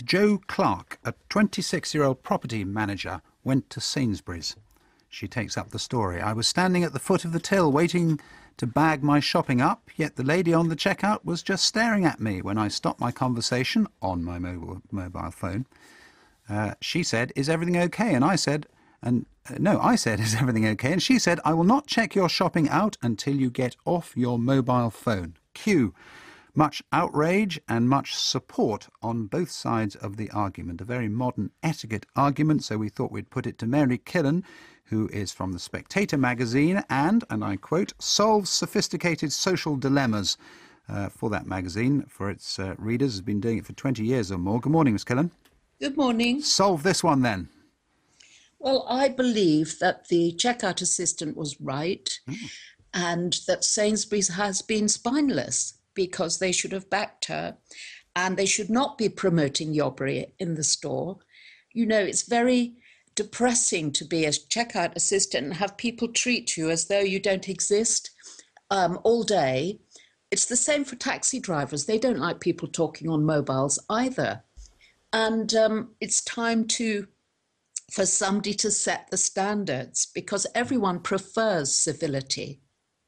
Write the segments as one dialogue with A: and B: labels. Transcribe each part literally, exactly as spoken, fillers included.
A: Jo Clark, a twenty-six-year-old property manager, went to Sainsbury's. She takes up the story. I was standing at the foot of the till waiting to bag my shopping up, yet the lady on the checkout was just staring at me when I stopped my conversation on my mobile, mobile phone. Uh, she said, "Is everything okay?" And I said, and uh, no, I said, "Is everything okay?" And she said, "I will not check your shopping out until you get off your mobile phone." Cue. Much outrage and much support on both sides of the argument. A very modern etiquette argument, so we thought we'd put it to Mary Killen, who is from The Spectator magazine and, and I quote, solves sophisticated social dilemmas uh, for that magazine, for its uh, readers, has been doing it for twenty years or more. Good morning, Miss Killen.
B: Good morning.
A: Solve this one then.
B: Well, I believe that the checkout assistant was right mm. and that Sainsbury's has been spineless because they should have backed her and they should not be promoting yobbery in the store. You know, it's very depressing to be a checkout assistant and have people treat you as though you don't exist um, all day. It's the same for taxi drivers. They don't like people talking on mobiles either. And um, it's time to for somebody to set the standards because everyone prefers civility.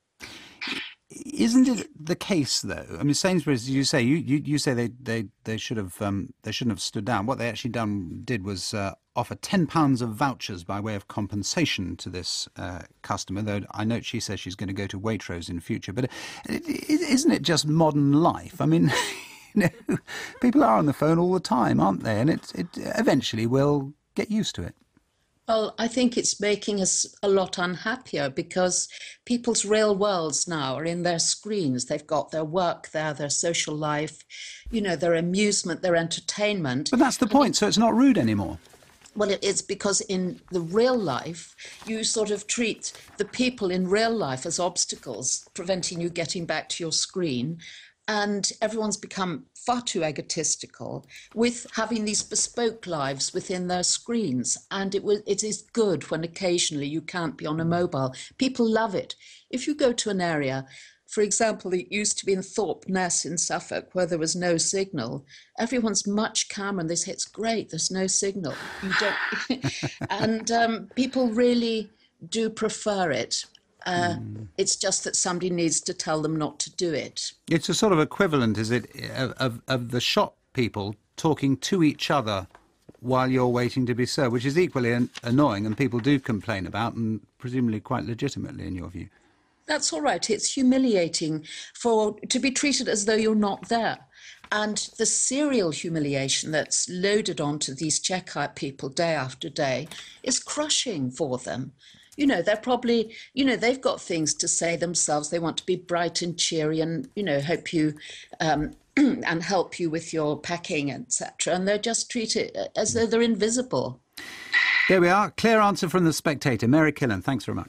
A: Isn't it the case, though? I mean, Sainsbury's, you say you, you, you say they, they, they should have um, they shouldn't have stood down. What they actually done did was uh, offer ten pounds of vouchers by way of compensation to this uh, customer. Though I note she says she's going to go to Waitrose in future. But it, it, isn't it just modern life? I mean, you know, people are on the phone all the time, aren't they? And it it eventually will get used to it.
B: Well, I think it's making us a lot unhappier because people's real worlds now are in their screens. They've got their work there, their social life, you know, their amusement, their entertainment.
A: But that's the point, so it's not rude anymore.
B: Well, it's because in the real life, you sort of treat the people in real life as obstacles, preventing you getting back to your screen. And everyone's become far too egotistical with having these bespoke lives within their screens. And it, was, it is good when occasionally you can't be on a mobile. People love it. If you go to an area, for example, it used to be in Thorpe Ness in Suffolk where there was no signal, everyone's much calmer and they say, it's great, there's no signal. You don't. And um, people really do prefer it. Uh, mm. It's just that somebody needs to tell them not to do it.
A: It's a sort of equivalent, is it, of, of the shop people talking to each other while you're waiting to be served, which is equally an- annoying and people do complain about, and presumably quite legitimately in your view.
B: That's all right. It's humiliating for to be treated as though you're not there. And the serial humiliation that's loaded onto these checkout people day after day is crushing for them. You know, they're probably, you know, they've got things to say themselves. They want to be bright and cheery and, you know, hope you um, and help you with your packing, et cetera. And they're just treated as though they're invisible.
A: There we are. Clear answer from The Spectator. Mary Killen, thanks very much.